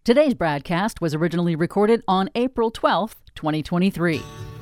Today's broadcast was originally recorded on April 12th, 2023.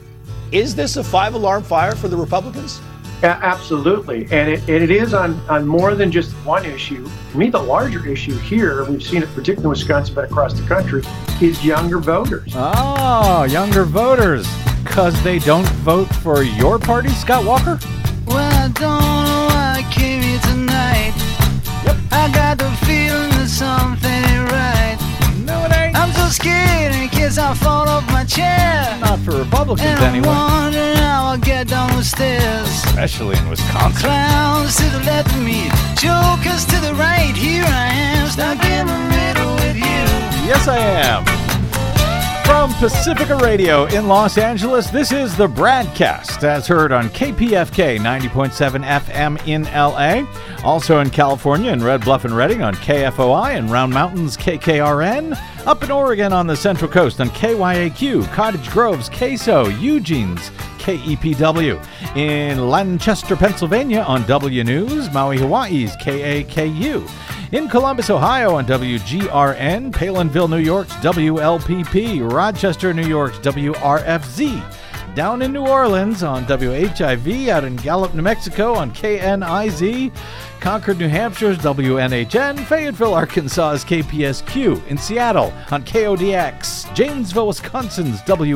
Is this a five-alarm fire for the Republicans? Yeah, absolutely. And it is on more than just one issue. To me, the larger issue here, we've seen it particularly in Wisconsin, but across the country, is younger voters. Oh, younger voters. Because they don't vote for your party, Scott Walker? Well, I don't know why I came here tonight. Yep. I got the feeling that something ain't right. No, it ain't. I'm so scared in case I fall off my chair. Not for Republicans, and I'm anyway. wondering how I'll get down the stairs. Especially in Wisconsin. Clowns to the left of me, jokers to the right. Here I am, stuck in the middle with you. Yes, I am. From Pacifica Radio in Los Angeles, this is the Bradcast, as heard on KPFK 90.7 FM in LA. Also in California in Red Bluff and Redding on KFOI and Round Mountains KKRN. Up in Oregon on the Central Coast on KYAQ, Cottage Grove's KSO, Eugene's KEPW. In Lancaster, Pennsylvania on W News, Maui, Hawaii's KAKU. In Columbus, Ohio on WGRN, Palinville, New York's WLPP, Rochester, New York's WRFZ. Down in New Orleans on WHIV, out in Gallup, New Mexico on KNIZ, Concord, New Hampshire's WNHN, Fayetteville, Arkansas's KPSQ, in Seattle on KODX, Janesville, Wisconsin's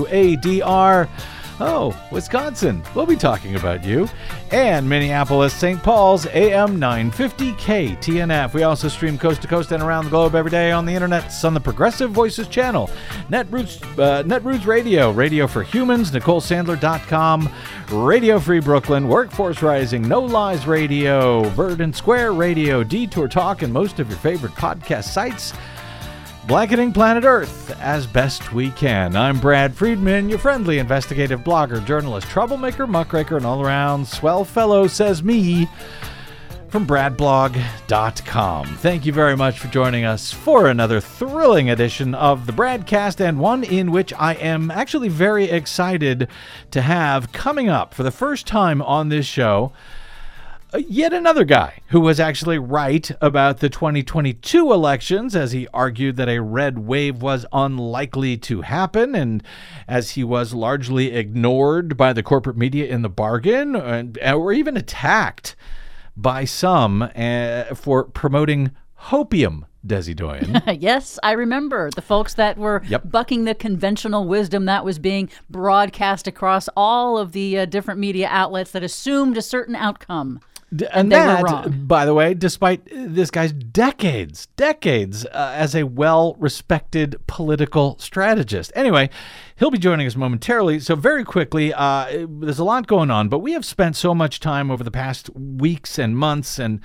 WADR. Oh, Wisconsin, we'll be talking about you. And Minneapolis, St. Paul's, AM 950 KTNF. We also stream coast to coast and around the globe every day on the internet on the Progressive Voices channel. Netroots Radio, Radio for Humans, NicoleSandler.com, Radio Free Brooklyn, Workforce Rising, No Lies Radio, Verdant Square Radio, Detour Talk, and most of your favorite podcast sites. Blanketing planet Earth as best we can. I'm Brad Friedman, your friendly investigative blogger, journalist, troublemaker, muckraker, and all-around swell fellow, says me, from bradblog.com. Thank you very much for joining us for another thrilling edition of the Bradcast, and one in which I am actually very excited to have coming up for the first time on this show, yet another guy who was actually right about the 2022 elections, as he argued that a red wave was unlikely to happen, and as he was largely ignored by the corporate media in the bargain, or even attacked by some for promoting hopium. Desi Doyen. Yes, I remember the folks that were bucking the conventional wisdom that was being broadcast across all of the different media outlets that assumed a certain outcome. And that, by the way, despite this guy's decades as a well-respected political strategist. Anyway, he'll be joining us momentarily. So very quickly, there's a lot going on, but we have spent so much time over the past weeks and months and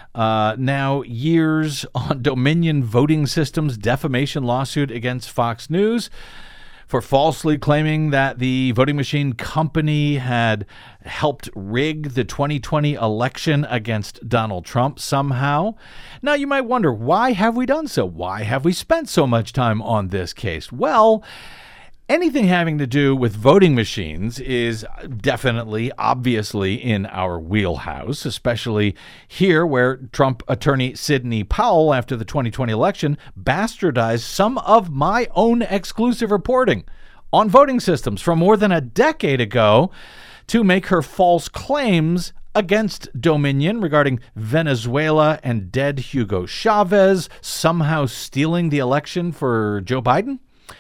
now years on Dominion Voting Systems defamation lawsuit against Fox News for falsely claiming that the voting machine company had helped rig the 2020 election against Donald Trump somehow. Now, you might wonder, why have we done so? Why have we spent so much time on this case? Well, anything having to do with voting machines is definitely, obviously, in our wheelhouse, especially here where Trump attorney Sidney Powell, after the 2020 election, bastardized some of my own exclusive reporting on voting systems from more than a decade ago to make her false claims against Dominion regarding Venezuela and dead Hugo Chavez somehow stealing the election for Joe Biden.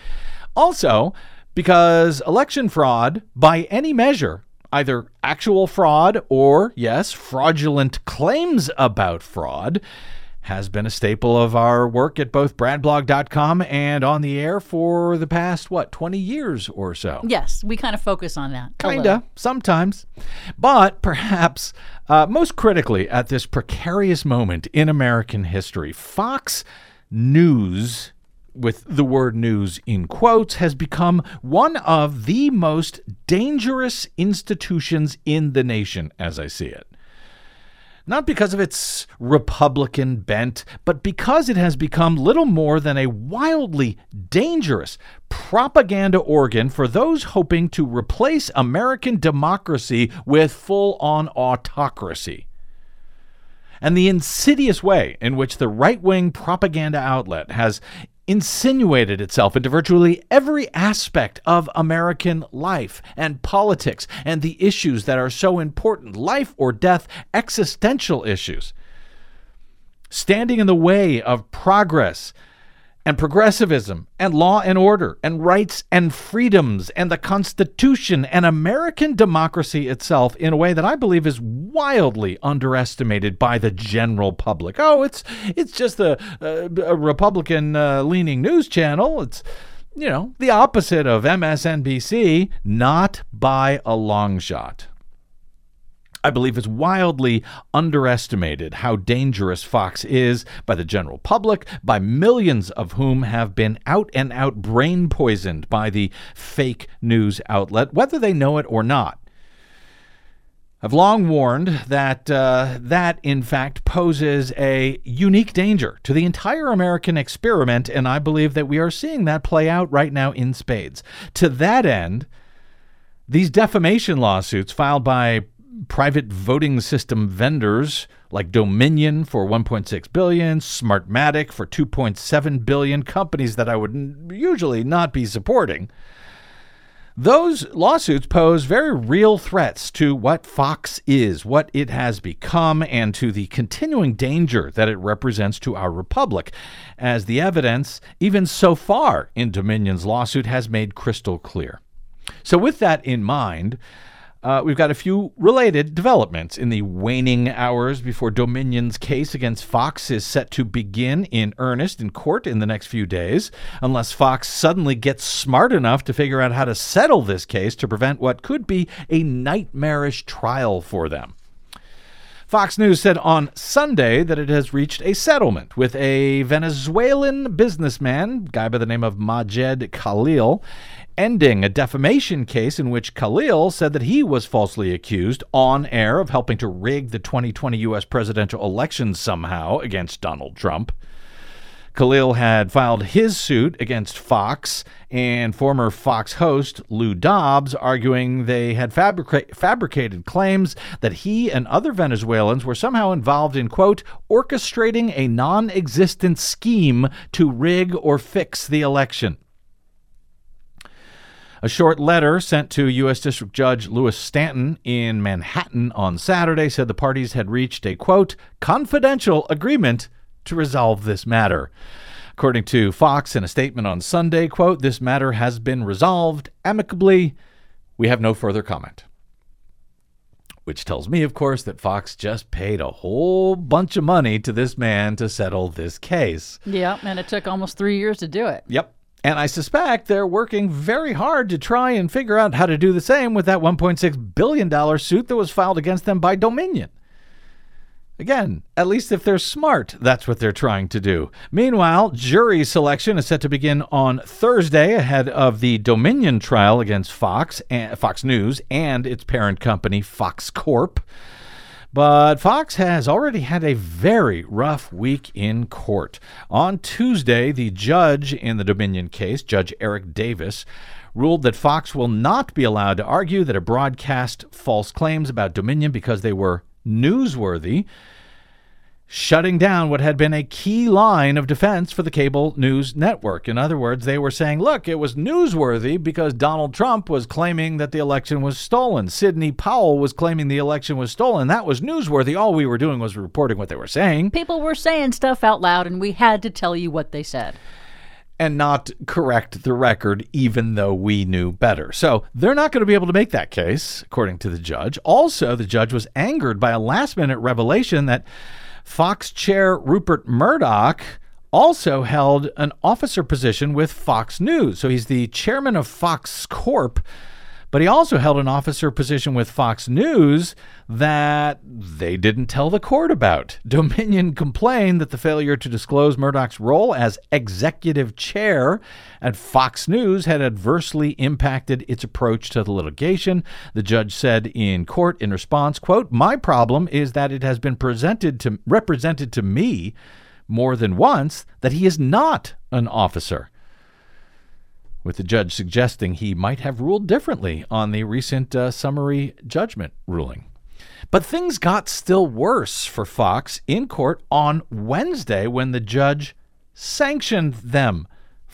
Also, because election fraud, by any measure, either actual fraud or, yes, fraudulent claims about fraud, has been a staple of our work at both bradblog.com and on the air for the past, 20 years or so. Yes, we kind of focus on that. Kinda, sometimes. But perhaps most critically at this precarious moment in American history, Fox News, with the word news in quotes, has become one of the most dangerous institutions in the nation, as I see it. Not because of its Republican bent, but because it has become little more than a wildly dangerous propaganda organ for those hoping to replace American democracy with full-on autocracy. And the insidious way in which the right-wing propaganda outlet has insinuated itself into virtually every aspect of American life and politics and the issues that are so important, life or death, existential issues, standing in the way of progress and progressivism and law and order and rights and freedoms and the Constitution and American democracy itself in a way that I believe is wildly underestimated by the general public. Oh, it's just a Republican-leaning news channel. It's, the opposite of MSNBC, not by a long shot. I believe it's wildly underestimated how dangerous Fox is by the general public, by millions of whom have been out and out brain poisoned by the fake news outlet, whether they know it or not. I've long warned that that, in fact, poses a unique danger to the entire American experiment, and I believe that we are seeing that play out right now in spades. To that end, these defamation lawsuits filed by private voting system vendors like Dominion for $1.6 billion, Smartmatic for $2.7 billion, companies that I would usually not be supporting. Those lawsuits pose very real threats to what Fox is, what it has become, and to the continuing danger that it represents to our republic, as the evidence, even so far in Dominion's lawsuit, has made crystal clear. So with that in mind, we've got a few related developments in the waning hours before Dominion's case against Fox is set to begin in earnest in court in the next few days, unless Fox suddenly gets smart enough to figure out how to settle this case to prevent what could be a nightmarish trial for them. Fox News said on Sunday that it has reached a settlement with a Venezuelan businessman, a guy by the name of Majed Khalil, ending a defamation case in which Khalil said that he was falsely accused on air of helping to rig the 2020 U.S. presidential election somehow against Donald Trump. Khalil had filed his suit against Fox and former Fox host Lou Dobbs, arguing they had fabricated claims that he and other Venezuelans were somehow involved in, quote, orchestrating a non-existent scheme to rig or fix the election. A short letter sent to U.S. District Judge Louis Stanton in Manhattan on Saturday said the parties had reached a, quote, confidential agreement to resolve this matter. According to Fox in a statement on Sunday, quote, this matter has been resolved amicably. We have no further comment. Which tells me, of course, that Fox just paid a whole bunch of money to this man to settle this case. Yeah, and it took almost 3 years to do it. Yep. And I suspect they're working very hard to try and figure out how to do the same with that $1.6 billion suit that was filed against them by Dominion. Again, at least if they're smart, that's what they're trying to do. Meanwhile, jury selection is set to begin on Thursday ahead of the Dominion trial against Fox News and its parent company, Fox Corp. But Fox has already had a very rough week in court. On Tuesday, the judge in the Dominion case, Judge Eric Davis, ruled that Fox will not be allowed to argue that it broadcast false claims about Dominion because they were newsworthy, shutting down what had been a key line of defense for the cable news network. In other words, they were saying, look, it was newsworthy because Donald Trump was claiming that the election was stolen. Sidney Powell was claiming the election was stolen. That was newsworthy. All we were doing was reporting what they were saying. People were saying stuff out loud, and we had to tell you what they said. And not correct the record, even though we knew better. So they're not going to be able to make that case, according to the judge. Also, the judge was angered by a last-minute revelation that Fox chair Rupert Murdoch also held an officer position with Fox News. So he's the chairman of Fox Corp, but he also held an officer position with Fox News that they didn't tell the court about. Dominion complained that the failure to disclose Murdoch's role as executive chair at Fox News had adversely impacted its approach to the litigation. The judge said in court in response, quote, my problem is that it has been represented to me more than once that he is not an officer, with the judge suggesting he might have ruled differently on the recent summary judgment ruling. But things got still worse for Fox in court on Wednesday when the judge sanctioned them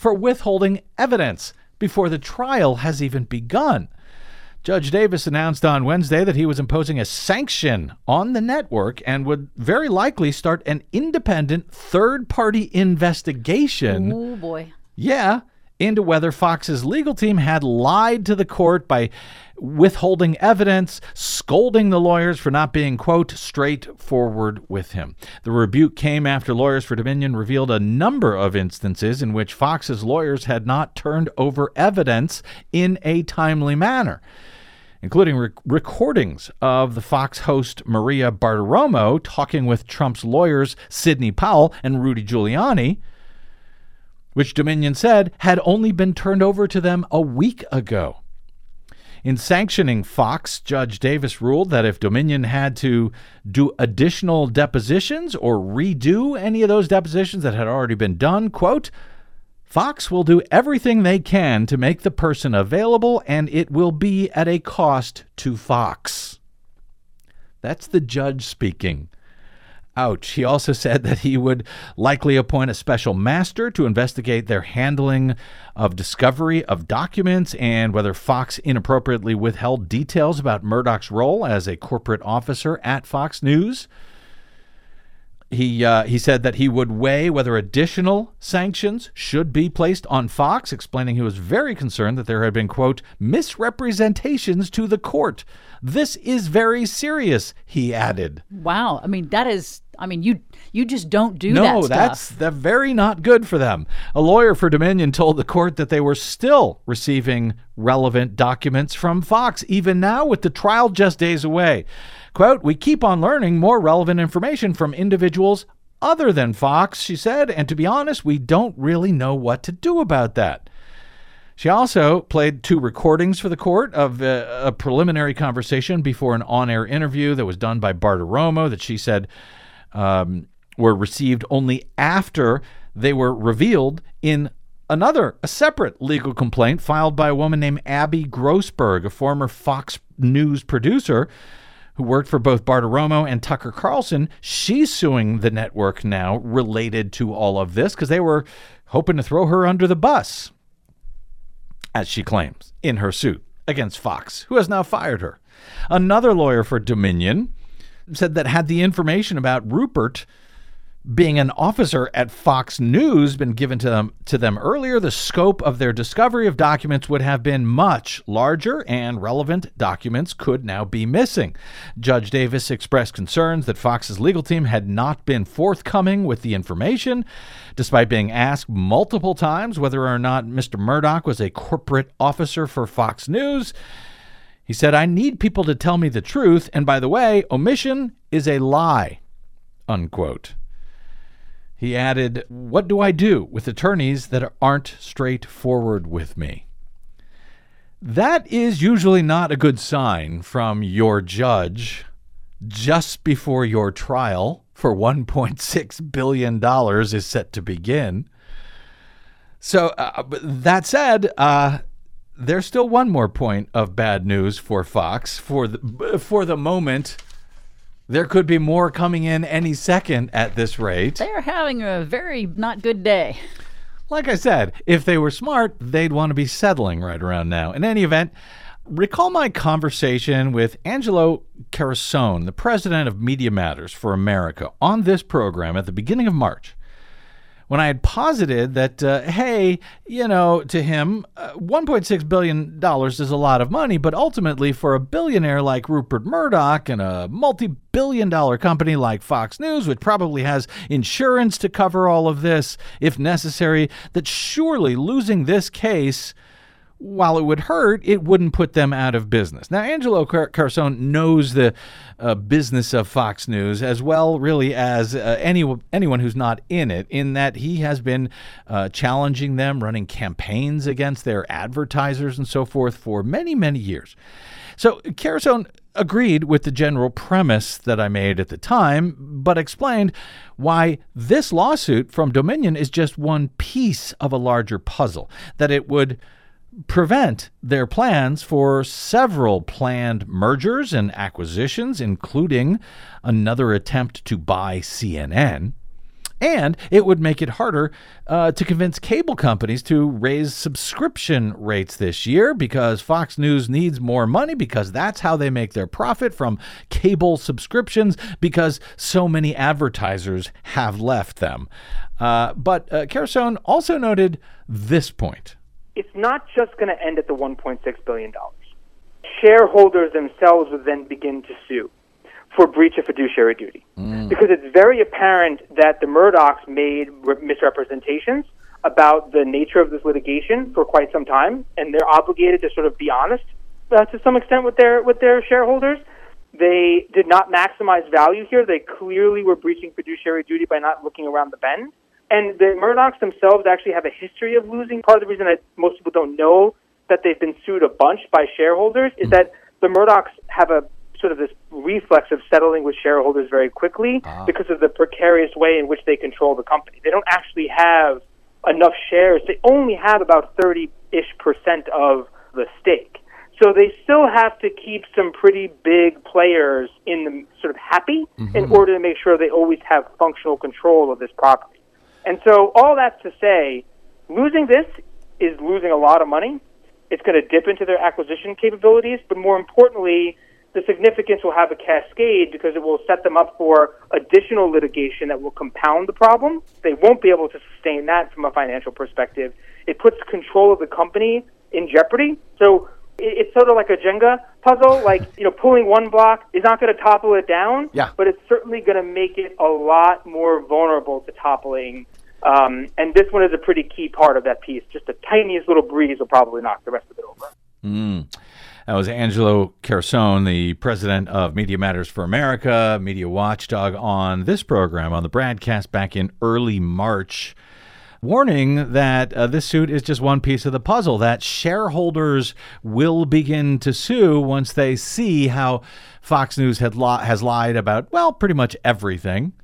for withholding evidence before the trial has even begun. Judge Davis announced on Wednesday that he was imposing a sanction on the network and would very likely start an independent third-party investigation. Oh, boy. Yeah, into whether Fox's legal team had lied to the court by withholding evidence, scolding the lawyers for not being, quote, straightforward with him. The rebuke came after lawyers for Dominion revealed a number of instances in which Fox's lawyers had not turned over evidence in a timely manner, including recordings of the Fox host Maria Bartiromo talking with Trump's lawyers Sidney Powell and Rudy Giuliani, which Dominion said had only been turned over to them a week ago. In sanctioning Fox, Judge Davis ruled that if Dominion had to do additional depositions or redo any of those depositions that had already been done, quote, Fox will do everything they can to make the person available, and it will be at a cost to Fox. That's the judge speaking. Ouch. He also said that he would likely appoint a special master to investigate their handling of discovery of documents and whether Fox inappropriately withheld details about Murdoch's role as a corporate officer at Fox News. He said that he would weigh whether additional sanctions should be placed on Fox, explaining he was very concerned that there had been, quote, misrepresentations to the court. This is very serious, he added. Wow. I mean, you just don't do that No, stuff. that's very not good for them. A lawyer for Dominion told the court that they were still receiving relevant documents from Fox, even now with the trial just days away. Quote, we keep on learning more relevant information from individuals other than Fox, she said, and to be honest, we don't really know what to do about that. She also played 2 recordings for the court of a preliminary conversation before an on-air interview that was done by Bartiromo that she said were received only after they were revealed in a separate legal complaint filed by a woman named Abby Grossberg, a former Fox News producer who worked for both Bartiromo and Tucker Carlson. She's suing the network now related to all of this because they were hoping to throw her under the bus, as she claims, in her suit against Fox, who has now fired her. Another lawyer for Dominion said that had the information about Rupert being an officer at Fox News been given to them earlier, the scope of their discovery of documents would have been much larger, and relevant documents could now be missing. Judge Davis expressed concerns that Fox's legal team had not been forthcoming with the information, despite being asked multiple times whether or not Mr. Murdoch was a corporate officer for Fox News. He said, I need people to tell me the truth, and by the way, omission is a lie, unquote. He added, what do I do with attorneys that aren't straightforward with me? That is usually not a good sign from your judge just before your trial for $1.6 billion is set to begin. So that said, there's still one more point of bad news for Fox. For the moment, there could be more coming in any second at this rate. They're having a very not good day. Like I said, if they were smart, they'd want to be settling right around now. In any event, recall my conversation with Angelo Carusone, the president of Media Matters for America, on this program at the beginning of March, when I had posited that, hey, to him, $1.6 billion is a lot of money, but ultimately for a billionaire like Rupert Murdoch and a multi-billion-dollar company like Fox News, which probably has insurance to cover all of this if necessary, that surely losing this case, while it would hurt, it wouldn't put them out of business. Now, Angelo Carusone knows the business of Fox News as well, really, as anyone who's not in it, in that he has been challenging them, running campaigns against their advertisers and so forth for many, many years. So Carusone agreed with the general premise that I made at the time, but explained why this lawsuit from Dominion is just one piece of a larger puzzle, that it would prevent their plans for several planned mergers and acquisitions, including another attempt to buy CNN, And it would make it harder to convince cable companies to raise subscription rates this year because Fox News needs more money because that's how they make their profit from cable subscriptions because so many advertisers have left them. But Carusone also noted this point. It's not just going to end at the $1.6 billion. Shareholders themselves would then begin to sue for breach of fiduciary duty. Because it's very apparent that the Murdochs made misrepresentations about the nature of this litigation for quite some time, and they're obligated to sort of be honest to some extent with their shareholders. They did not maximize value here. They clearly were breaching fiduciary duty by not looking around the bend. And the Murdochs themselves actually have a history of losing. Part of the reason that most people don't know that they've been sued a bunch by shareholders is that the Murdochs have a sort of this reflex of settling with shareholders very quickly because of the precarious way in which they control the company. They don't actually have enough shares. They only have about 30-ish% of the stake. So they still have to keep some pretty big players in the sort of happy in order to make sure they always have functional control of this property. And so all that's to say, losing this is losing a lot of money. It's going to dip into their acquisition capabilities, but more importantly, the significance will have a cascade because it will set them up for additional litigation that will compound the problem. They won't be able to sustain that from a financial perspective. It puts control of the company in jeopardy. So it's sort of like a Jenga puzzle. Like, pulling one block is not going to topple it down, but it's certainly going to make it a lot more vulnerable to toppling. And this one is a pretty key part of that piece. Just the tiniest little breeze will probably knock the rest of it over. That was Angelo Carusone, the president of Media Matters for America, media watchdog, on this program, on the broadcast back in early March, warning that this suit is just one piece of the puzzle, that shareholders will begin to sue once they see how Fox News has lied about, well, pretty much everything.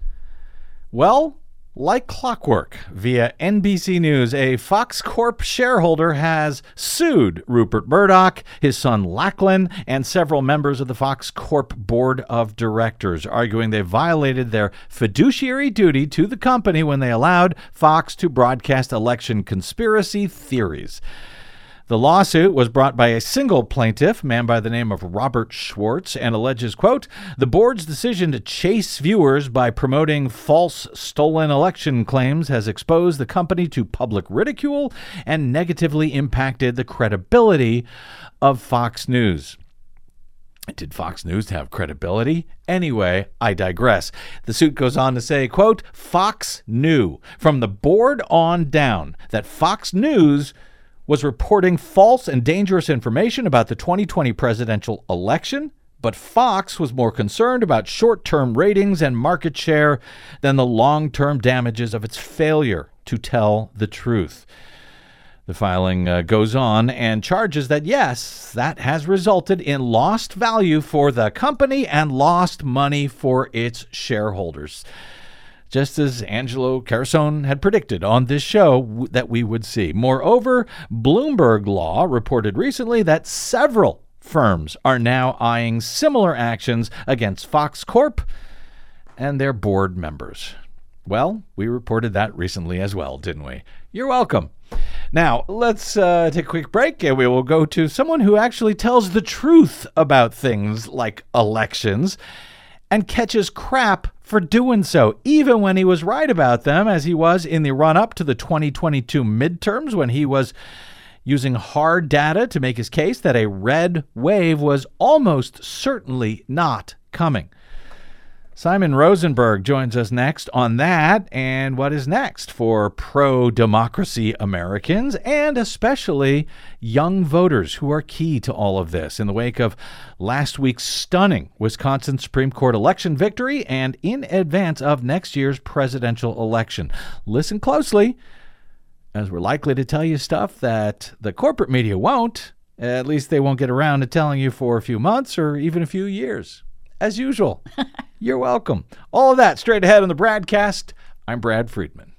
Well, like clockwork, via NBC News, a Fox Corp shareholder has sued Rupert Murdoch, his son Lachlan, and several members of the Fox Corp board of directors, arguing they violated their fiduciary duty to the company when they allowed Fox to broadcast election conspiracy theories. The lawsuit was brought by a single plaintiff, a man by the name of Robert Schwartz, and alleges, quote, the board's decision to chase viewers by promoting false stolen election claims has exposed the company to public ridicule and negatively impacted the credibility of Fox News. Did Fox News have credibility? Anyway, I digress. The suit goes on to say, quote, Fox knew from the board on down that Fox News was reporting false and dangerous information about the 2020 presidential election, but Fox was more concerned about short-term ratings and market share than the long-term damages of its failure to tell the truth. The filing goes on and charges that, yes, that has resulted in lost value for the company and lost money for its shareholders, just as Angelo Carusone had predicted on this show that we would see. Moreover, Bloomberg Law reported recently that several firms are now eyeing similar actions against Fox Corp and their board members. Well, we reported that recently as well, didn't we? You're welcome. Now, let's take a quick break, and we will go to someone who actually tells the truth about things like elections and catches crap for doing so, even when he was right about them, as he was in the run-up to the 2022 midterms, when he was using hard data to make his case that a red wave was almost certainly not coming. Simon Rosenberg joins us next on that and what is next for pro-democracy Americans, and especially young voters who are key to all of this in the wake of last week's stunning Wisconsin Supreme Court election victory and in advance of next year's presidential election. Listen closely, as we're likely to tell you stuff that the corporate media won't. At least they won't get around to telling you for a few months or even a few years. As usual. You're welcome. All of that straight ahead on the Bradcast. I'm Brad Friedman.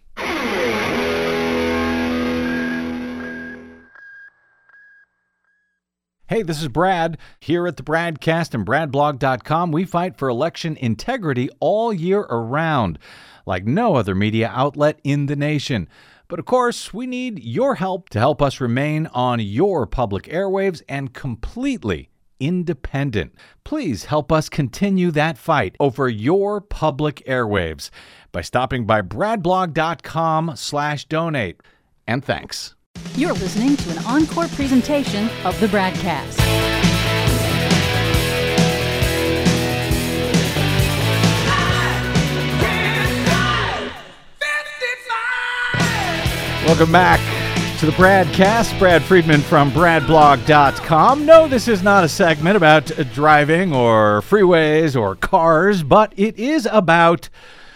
Hey, this is Brad. Here at the Bradcast and BradBlog.com, we fight for election integrity all year around, like no other media outlet in the nation. But of course, we need your help to help us remain on your public airwaves and completely independent. Please help us continue that fight over your public airwaves by stopping by BradBlog.com/donate. And thanks. You're listening to an encore presentation of the Bradcast. Welcome back to the Bradcast. Brad Friedman from BradBlog.com. No, this is not a segment about driving or freeways or cars, but it is about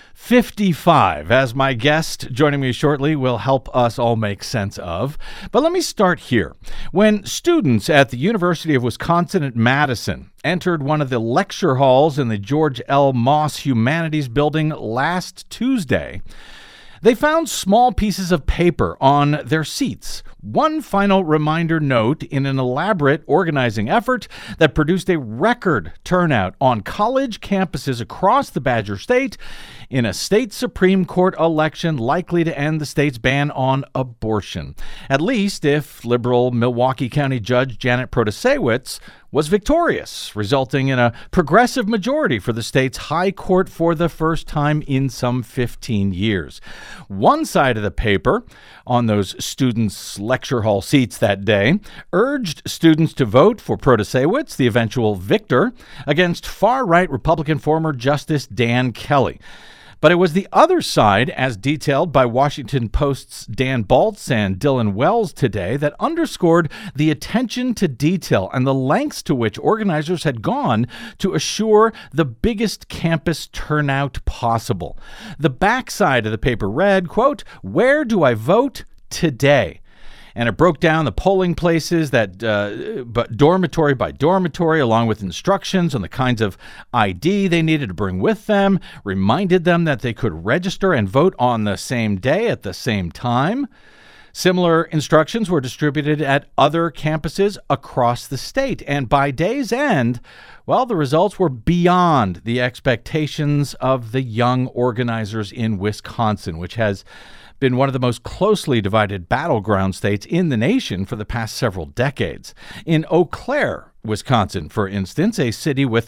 55, as my guest joining me shortly will help us all make sense of. But let me start here. When students at the University of Wisconsin at Madison entered one of the lecture halls in the George L. Moss Humanities Building last Tuesday, they found small pieces of paper on their seats. One final reminder note in an elaborate organizing effort that produced a record turnout on college campuses across the Badger State in a state Supreme Court election likely to end the state's ban on abortion. At least if liberal Milwaukee County Judge Janet Protasiewicz was victorious, resulting in a progressive majority for the state's high court for the first time in some 15 years. One side of the paper, on those students' lecture hall seats that day, urged students to vote for Protasiewicz, the eventual victor, against far-right Republican former Justice Dan Kelly. But it was the other side, as detailed by Washington Post's Dan Baltz and Dylan Wells today, that underscored the attention to detail and the lengths to which organizers had gone to assure the biggest campus turnout possible. The backside of the paper read, quote, "Where do I vote today?" And it broke down the polling places that, but dormitory by dormitory, along with instructions on the kinds of ID they needed to bring with them, reminded them that they could register and vote on the same day at the same time. Similar instructions were distributed at other campuses across the state. And by day's end, well, the results were beyond the expectations of the young organizers in Wisconsin, which has been one of the most closely divided battleground states in the nation for the past several decades. In Eau Claire, Wisconsin, for instance, a city with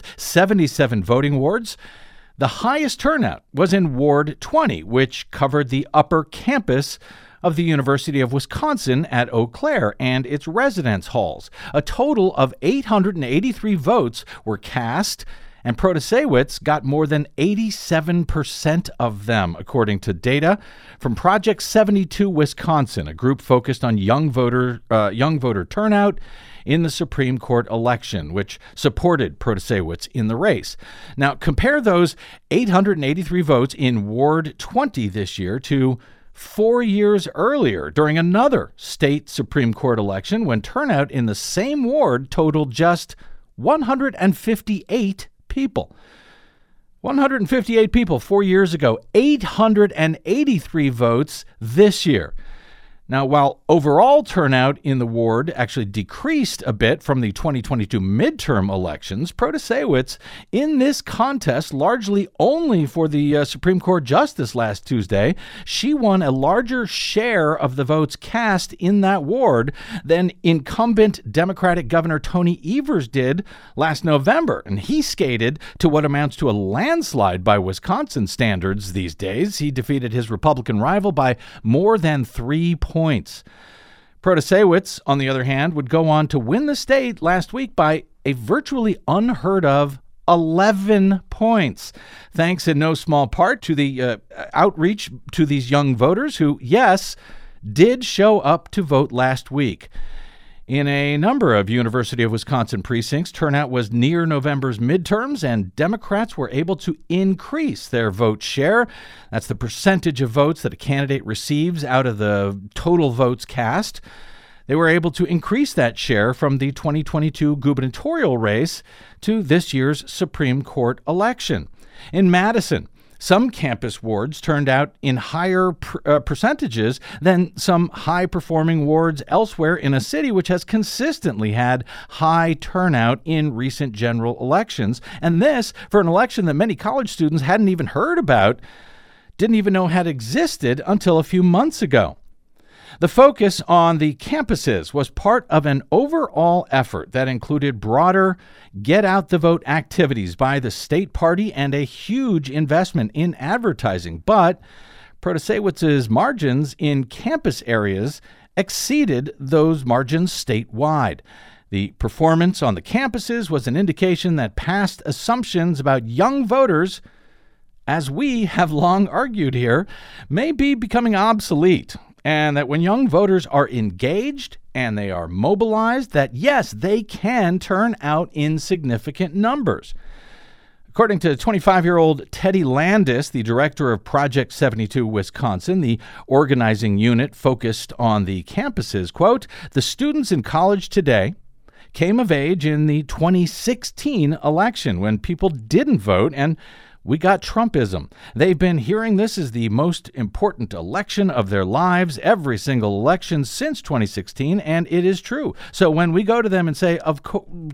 77 voting wards, the highest turnout was in Ward 20, which covered the upper campus of the University of Wisconsin at Eau Claire and its residence halls. A total of 883 votes were cast, and Protasiewicz got more than 87% of them, according to data from Project 72 Wisconsin, a group focused on young voter turnout in the Supreme Court election, which supported Protasiewicz in the race. Now, compare those 883 votes in Ward 20 this year to 4 years earlier during another state Supreme Court election when turnout in the same ward totaled just 158 people. 158 people 4 years ago, 883 votes this year. Now, while overall turnout in the ward actually decreased a bit from the 2022 midterm elections, Protasiewicz in this contest, largely only for the Supreme Court justice last Tuesday, she won a larger share of the votes cast in that ward than incumbent Democratic Governor Tony Evers did last November. And he skated to what amounts to a landslide by Wisconsin standards these days. He defeated his Republican rival by more than 3 points. Protasiewicz, on the other hand, would go on to win the state last week by a virtually unheard of 11 points, thanks in no small part to the outreach to these young voters who, yes, did show up to vote last week. In a number of University of Wisconsin precincts, turnout was near November's midterms, and Democrats were able to increase their vote share. That's the percentage of votes that a candidate receives out of the total votes cast. They were able to increase that share from the 2022 gubernatorial race to this year's Supreme Court election. In Madison, Some campus wards turned out in higher percentages than some high-performing wards elsewhere in a city which has consistently had high turnout in recent general elections. And this for an election that many college students hadn't even heard about, didn't even know had existed until a few months ago. The focus on the campuses was part of an overall effort that included broader get-out-the-vote activities by the state party and a huge investment in advertising. But Protasewicz's margins in campus areas exceeded those margins statewide. The performance on the campuses was an indication that past assumptions about young voters, as we have long argued here, may be becoming obsolete. And that when young voters are engaged and they are mobilized, that yes, they can turn out in significant numbers. According to 25-year-old Teddy Landis, the director of Project 72 Wisconsin, the organizing unit focused on the campuses, quote, "The students in college today came of age in the 2016 election when people didn't vote and we got Trumpism. They've been hearing this is the most important election of their lives, every single election since 2016, and it is true. So when we go to them and say, of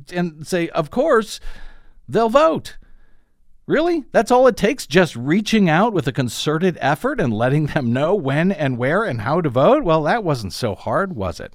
course, they'll vote. Really? That's all it takes? Just reaching out with a concerted effort and letting them know when and where and how to vote? Well, that wasn't so hard, was it?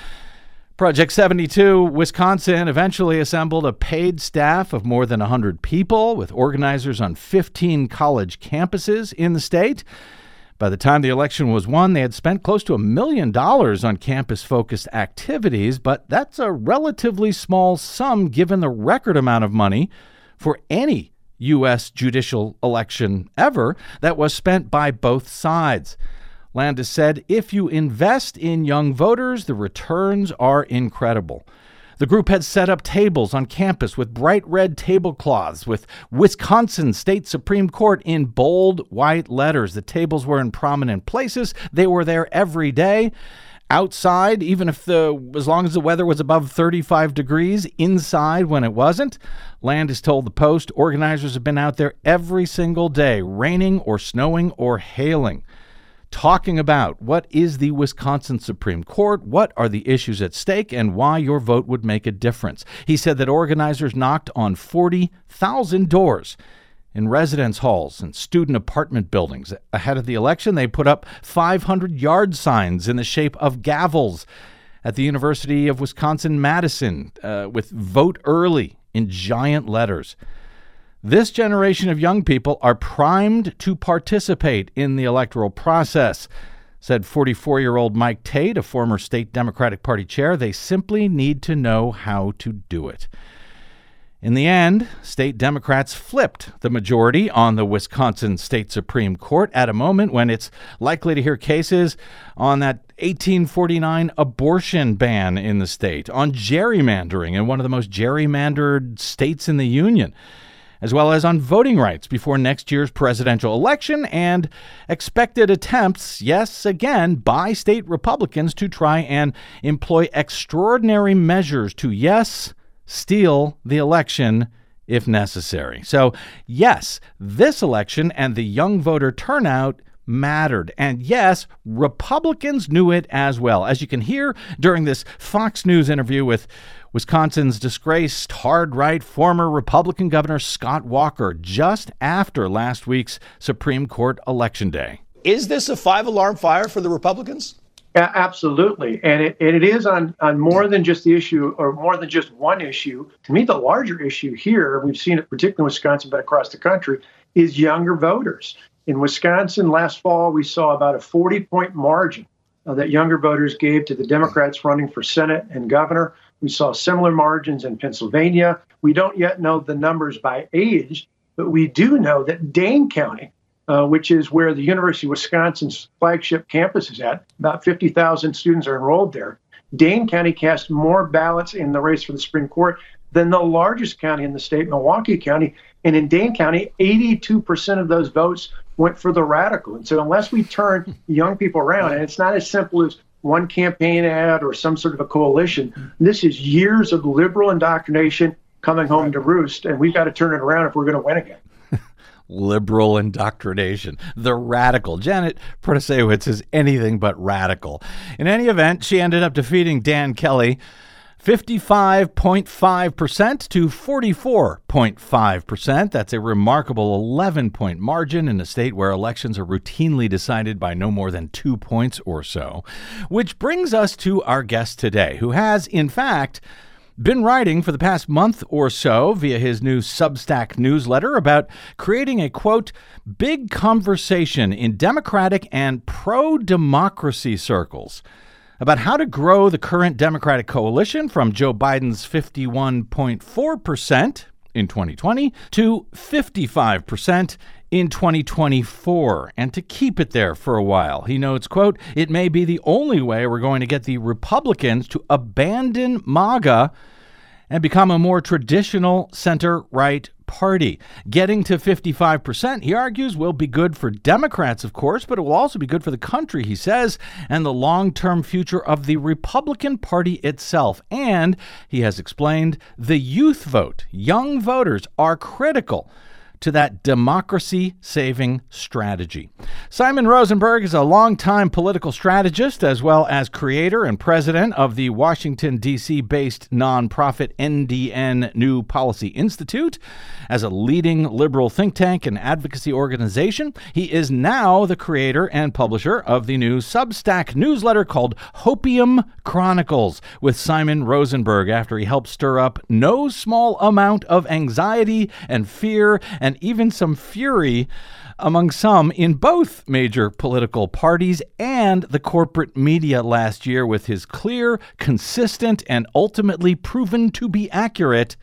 Project 72 Wisconsin eventually assembled a paid staff of more than 100 people with organizers on 15 college campuses in the state. By the time the election was won, they had spent close to $1 million on campus-focused activities, but that's a relatively small sum given the record amount of money for any U.S. judicial election ever that was spent by both sides. Landis said, if you invest in young voters, the returns are incredible. The group had set up tables on campus with bright red tablecloths with Wisconsin State Supreme Court in bold white letters. The tables were in prominent places. They were there every day. Outside, even if as long as the weather was above 35 degrees, inside when it wasn't. Landis told the Post, organizers have been out there every single day, raining or snowing or hailing, talking about what is the Wisconsin Supreme Court, what are the issues at stake, and why your vote would make a difference. He said that organizers knocked on 40,000 doors in residence halls and student apartment buildings. Ahead of the election, they put up 500 yard signs in the shape of gavels at the University of Wisconsin-Madison with "Vote Early" in giant letters. This generation of young people are primed to participate in the electoral process, said 44-year-old Mike Tate, a former state Democratic Party chair. They simply need to know how to do it. In the end, state Democrats flipped the majority on the Wisconsin State Supreme Court at a moment when it's likely to hear cases on that 1849 abortion ban in the state, on gerrymandering in one of the most gerrymandered states in the union, as well as on voting rights before next year's presidential election and expected attempts, yes, again, by state Republicans to try and employ extraordinary measures to, yes, steal the election if necessary. So, yes, this election and the young voter turnout mattered. And yes, Republicans knew it as well. As you can hear during this Fox News interview with Wisconsin's disgraced hard-right former Republican Governor Scott Walker just after last week's Supreme Court Election Day. Is this a five-alarm fire for the Republicans? Absolutely. And it is on more than just the issue, or more than just one issue. To me, the larger issue here, we've seen it particularly in Wisconsin, but across the country, is younger voters. In Wisconsin last fall, we saw about a 40-point margin that younger voters gave to the Democrats running for Senate and governor. We saw similar margins in Pennsylvania. We don't yet know the numbers by age, but we do know that Dane County, which is where the University of Wisconsin's flagship campus is at, about 50,000 students are enrolled there. Dane County cast more ballots in the race for the Supreme Court than the largest county in the state, Milwaukee County. And in Dane County, 82% of those votes went for the radical. And so unless we turn young people around, and it's not as simple as one campaign ad or some sort of a coalition, this is years of liberal indoctrination coming home to roost, and we've got to turn it around if we're going to win again. liberal indoctrination. The radical. Janet Protasiewicz is anything but radical. In any event, she ended up defeating Dan Kelly 55.5% to 44.5%. That's a remarkable 11-point margin in a state where elections are routinely decided by no more than 2 points or so. Which brings us to our guest today, who has, in fact, been writing for the past month or so via his new Substack newsletter about creating a, quote, big conversation in Democratic and pro-democracy circles about how to grow the current Democratic coalition from Joe Biden's 51.4% in 2020 to 55% in 2024, and to keep it there for a while. He notes, quote, it may be the only way we're going to get the Republicans to abandon MAGA and become a more traditional center-right party. Getting to 55%, he argues, will be good for Democrats, of course, but it will also be good for the country, he says, and the long-term future of the Republican Party itself. And, he has explained, the youth vote, young voters, are critical to that democracy-saving strategy. Simon Rosenberg is a longtime political strategist as well as creator and president of the Washington, D.C.-based nonprofit NDN New Policy Institute. As a leading liberal think tank and advocacy organization, he is now the creator and publisher of the new Substack newsletter called Hopium Chronicles with Simon Rosenberg, after he helped stir up no small amount of anxiety and fear and even some fury among some in both major political parties and the corporate media last year with his clear, consistent, and ultimately proven to be accurate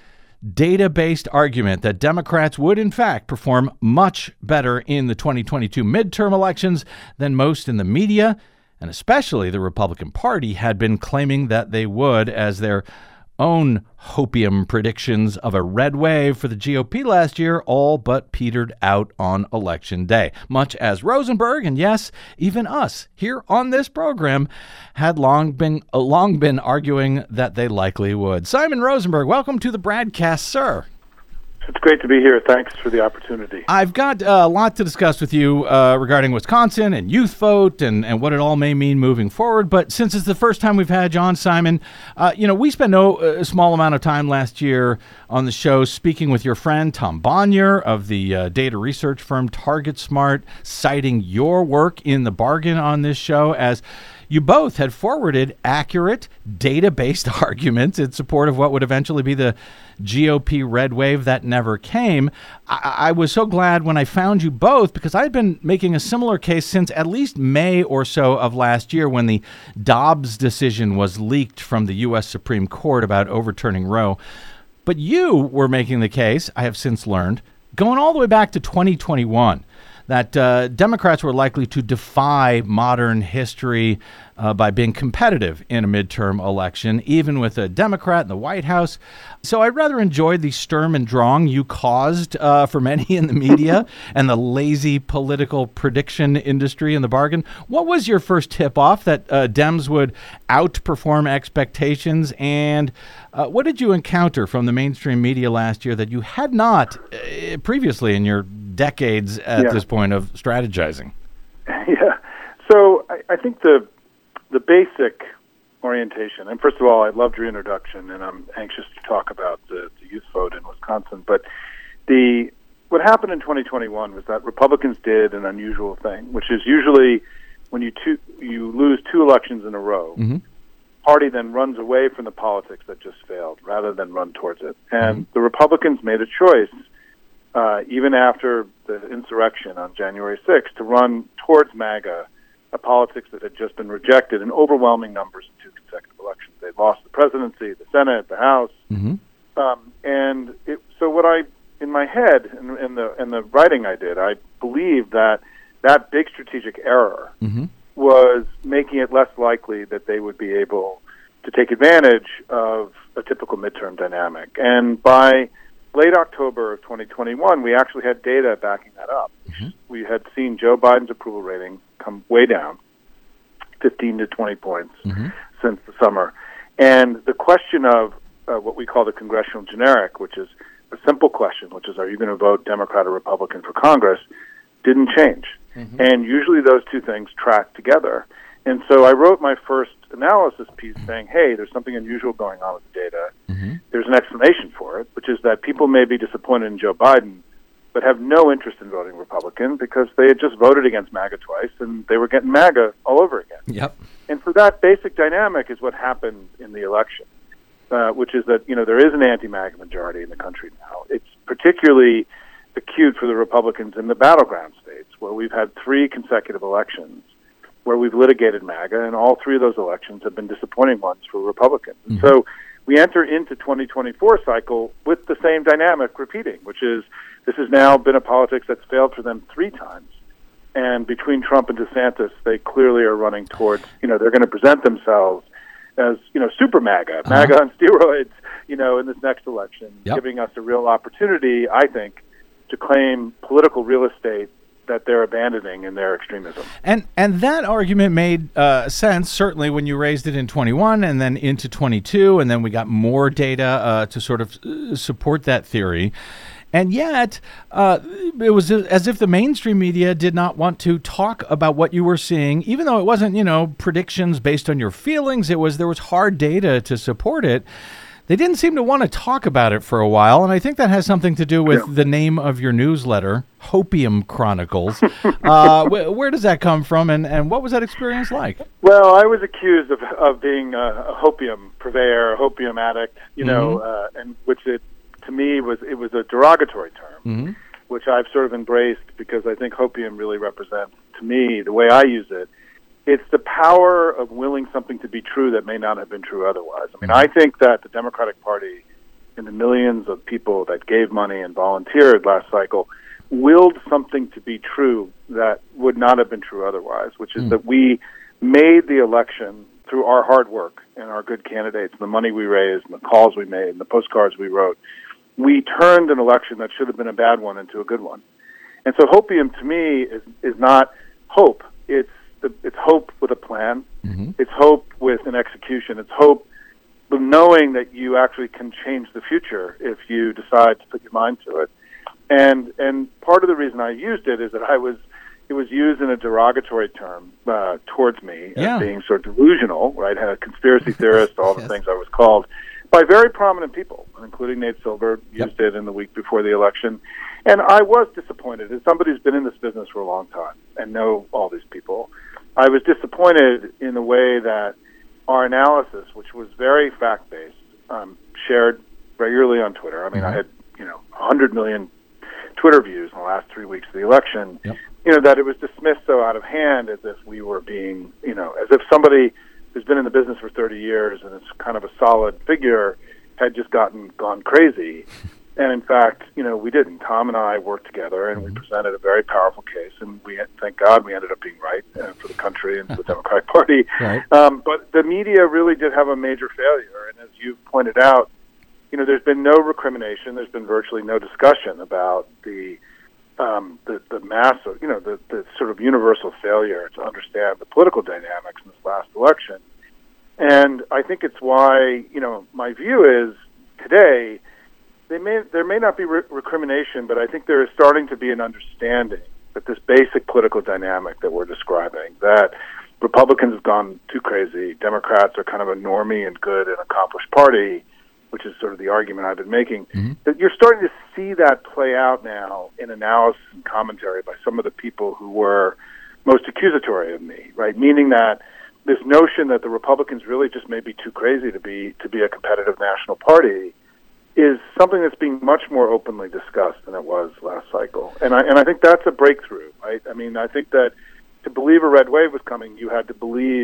data-based argument that Democrats would, in fact, perform much better in the 2022 midterm elections than most in the media, and especially the Republican Party had been claiming that they would, as their own hopium predictions of a red wave for the GOP last year all but petered out on Election Day, much as Rosenberg, and yes, even us here on this program, had long been arguing that they likely would. Simon Rosenberg, welcome to the BradCast, sir. It's great to be here. Thanks for the opportunity. I've got a lot to discuss with you regarding Wisconsin and youth vote and what it all may mean moving forward. But since it's the first time we've had you on, Simon, we spent no small amount of time last year on the show speaking with your friend Tom Bonnier of the data research firm TargetSmart, citing your work in the bargain on this show as you both had forwarded accurate, data-based arguments in support of what would eventually be the GOP red wave that never came. I was so glad when I found you both, because I'd been making a similar case since at least May or so of last year when the Dobbs decision was leaked from the U.S. Supreme Court about overturning Roe. But you were making the case, I have since learned, going all the way back to 2021, that Democrats were likely to defy modern history by being competitive in a midterm election, even with a Democrat in the White House. So I rather enjoyed the Sturm und Drang you caused for many in the media and the lazy political prediction industry in the bargain. What was your first tip-off that Dems would outperform expectations, and what did you encounter from the mainstream media last year that you had not previously in your decades at this point of strategizing? Yeah. So I think the basic orientation, and first of all, I loved your introduction, and I'm anxious to talk about the youth vote in Wisconsin. But what happened in 2021 was that Republicans did an unusual thing, which is usually when you lose two elections in a row, party then runs away from the politics that just failed rather than run towards it. And the Republicans made a choice, even after the insurrection on January 6th, to run towards MAGA, a politics that had just been rejected in overwhelming numbers in two consecutive elections. They lost the presidency, the Senate, the House. So what I, in my head, in the writing I did, I believed that big strategic error was making it less likely that they would be able to take advantage of a typical midterm dynamic. And by late October of 2021, we actually had data backing that up. We had seen Joe Biden's approval rating come way down, 15 to 20 points since the summer. And the question of what we call the congressional generic, which is a simple question, which is, are you going to vote Democrat or Republican for Congress, didn't change. Mm-hmm. And usually those two things track together. And so I wrote my first analysis piece saying, hey, there's something unusual going on with the data. Mm-hmm. There's an explanation for it, which is that people may be disappointed in Joe Biden, but have no interest in voting Republican because they had just voted against MAGA twice, and they were getting MAGA all over again. Yep. And so that basic dynamic is what happened in the election, which is that, there is an anti-MAGA majority in the country now. It's particularly acute for the Republicans in the battleground states, where we've had 3 consecutive elections where we've litigated MAGA, and all 3 of those elections have been disappointing ones for Republicans. Mm-hmm. So we enter into 2024 cycle with the same dynamic repeating, which is this has now been a politics that's failed for them 3 times. And between Trump and DeSantis, they clearly are running towards, they're going to present themselves as, super MAGA, MAGA on steroids, in this next election, giving us a real opportunity, I think, to claim political real estate that they're abandoning in their extremism. And that argument made sense, certainly, when you raised it in 21 and then into 22, and then we got more data to sort of support that theory. And yet, it was as if the mainstream media did not want to talk about what you were seeing, even though it wasn't, predictions based on your feelings. There was hard data to support it. They didn't seem to want to talk about it for a while, and I think that has something to do with the name of your newsletter, Hopium Chronicles. Where does that come from, and what was that experience like? Well, I was accused of being a hopium purveyor, a hopium addict, and which to me was a derogatory term, which I've sort of embraced because I think hopium really represents, to me, the way I use it, it's the power of willing something to be true that may not have been true otherwise. I mean, I think that the Democratic Party and the millions of people that gave money and volunteered last cycle willed something to be true that would not have been true otherwise, which is that we made the election through our hard work and our good candidates, the money we raised, and the calls we made, and the postcards we wrote. We turned an election that should have been a bad one into a good one. And so hopium, to me, is not hope. It's hope with a plan. Mm-hmm. It's hope with an execution. It's hope with knowing that you actually can change the future if you decide to put your mind to it. And part of the reason I used it is that it was used in a derogatory term towards me as being sort of delusional, right? A conspiracy theorist, all the things I was called, by very prominent people, including Nate Silver, used it in the week before the election. And I was disappointed. As somebody who's been in this business for a long time and know all these people, I was disappointed in the way that our analysis, which was very fact-based, shared regularly on Twitter. I mean, I had, 100 million Twitter views in the last 3 weeks of the election, that it was dismissed so out of hand as if we were being, as if somebody who's been in the business for 30 years and is kind of a solid figure had just gone crazy. And in fact, we didn't. Tom and I worked together, and we presented a very powerful case, and thank God, we ended up being right for the country and for the Democratic Party. Right. But the media really did have a major failure, and as you pointed out, there's been no recrimination. There's been virtually no discussion about the massive, the sort of universal failure to understand the political dynamics in this last election. And I think it's why, my view is today, there may not be recrimination, but I think there is starting to be an understanding that this basic political dynamic that we're describing, that Republicans have gone too crazy, Democrats are kind of a normie and good and accomplished party, which is sort of the argument I've been making, that you're starting to see that play out now in analysis and commentary by some of the people who were most accusatory of me, right? Meaning that this notion that the Republicans really just may be too crazy to be a competitive national party is something that's being much more openly discussed than it was last cycle. And I think that's a breakthrough, right? I mean, I think that to believe a red wave was coming, you had to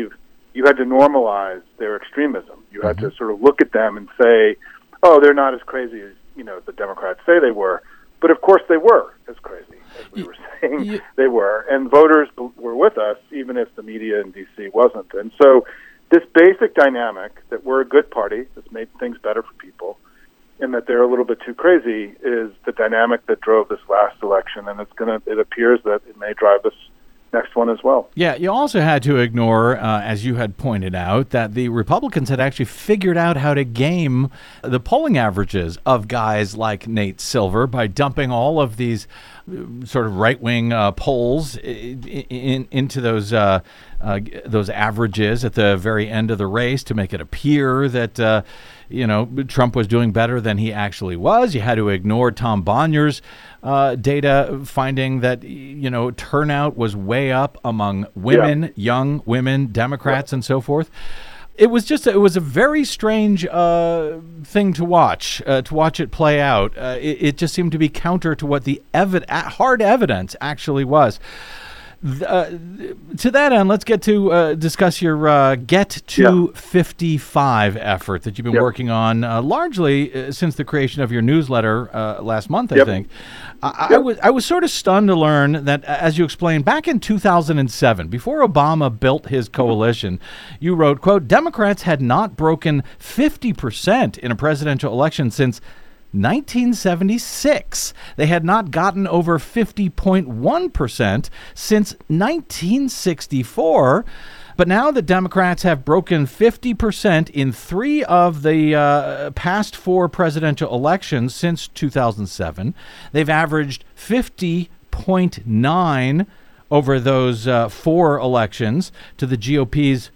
normalize their extremism. You had to sort of look at them and say, oh, they're not as crazy as, the Democrats say they were. But of course they were as crazy as we were saying they were. And voters were with us, even if the media in D.C. wasn't. And so this basic dynamic that we're a good party that's made things better for people, and that they're a little bit too crazy is the dynamic that drove this last election, and it appears that it may drive us next one as well. Yeah, you also had to ignore, as you had pointed out, that the Republicans had actually figured out how to game the polling averages of guys like Nate Silver by dumping all of these sort of right-wing polls into those averages at the very end of the race to make it appear that Trump was doing better than he actually was. You had to ignore Tom Bonnier's data finding that turnout was way up among women, young women, Democrats, and so forth. It was a very strange thing to watch it play out. It just seemed to be counter to what the hard evidence actually was. To that end, let's get to discuss your Get to 55 effort that you've been working on largely since the creation of your newsletter last month, I think. I was sort of stunned to learn that, as you explained, back in 2007, before Obama built his coalition, you wrote, quote, Democrats had not broken 50% in a presidential election since 1976. They had not gotten over 50.1% since 1964. But now the Democrats have broken 50% in 3 of the past 4 presidential elections since 2007. They've averaged 50.9 over those 4 elections to the GOP's